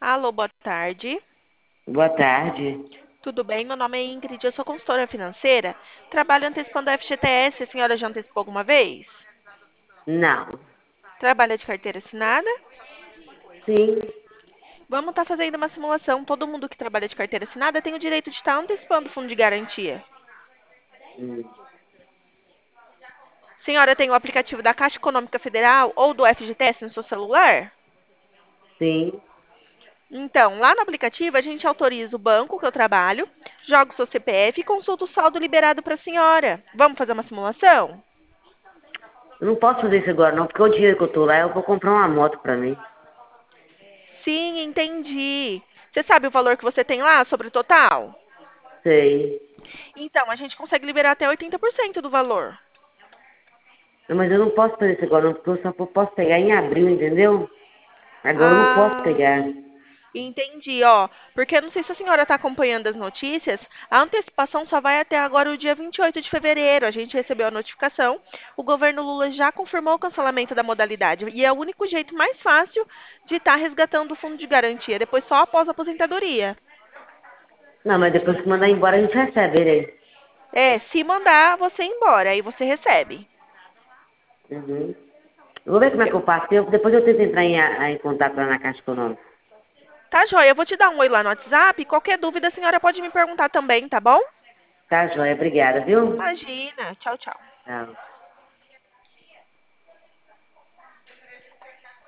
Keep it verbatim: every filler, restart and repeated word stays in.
Alô, boa tarde. Boa tarde. Tudo bem? Meu nome é Ingrid, eu sou consultora financeira. Trabalho antecipando a F G T S. A senhora já antecipou alguma vez? Não. Trabalha de carteira assinada? Sim. Vamos estar fazendo uma simulação. Todo mundo que trabalha de carteira assinada tem o direito de estar antecipando o fundo de garantia. Hum, Senhora tem o aplicativo da Caixa Econômica Federal ou do F G T S no seu celular? Sim. Então, lá no aplicativo, a gente autoriza o banco que eu trabalho, joga o seu C P F e consulta o saldo liberado para a senhora. Vamos fazer uma simulação? Eu não posso fazer isso agora, não, porque o dinheiro que eu tô lá, eu vou comprar uma moto pra mim. Sim, entendi. Você sabe o valor que você tem lá sobre o total? Sei. Então, a gente consegue liberar até oitenta por cento do valor. Não, mas eu não posso fazer isso agora, não, porque eu só posso pegar em abril, entendeu? Agora eu não posso Ah, pegar. entendi, ó. Porque eu não sei se a senhora está acompanhando as notícias. A antecipação só vai até agora o dia vinte e oito de fevereiro. A gente recebeu a notificação. O governo Lula já confirmou o cancelamento da modalidade. E é o único jeito mais fácil de estar resgatando o fundo de garantia. Depois só após a aposentadoria. Não, mas depois que mandar embora, a gente recebe ele aí. É, se mandar você ir embora, aí você recebe. Uhum. Eu vou ver como é que eu faço. Eu- depois eu tento entrar em, a- em contato lá na Caixa Econômica. Tá, joia? Eu vou te dar um oi lá no WhatsApp. Qualquer dúvida a senhora pode me perguntar também, tá bom? Tá, joia? Obrigada, viu? Imagina. Tchau, tchau. Tchau.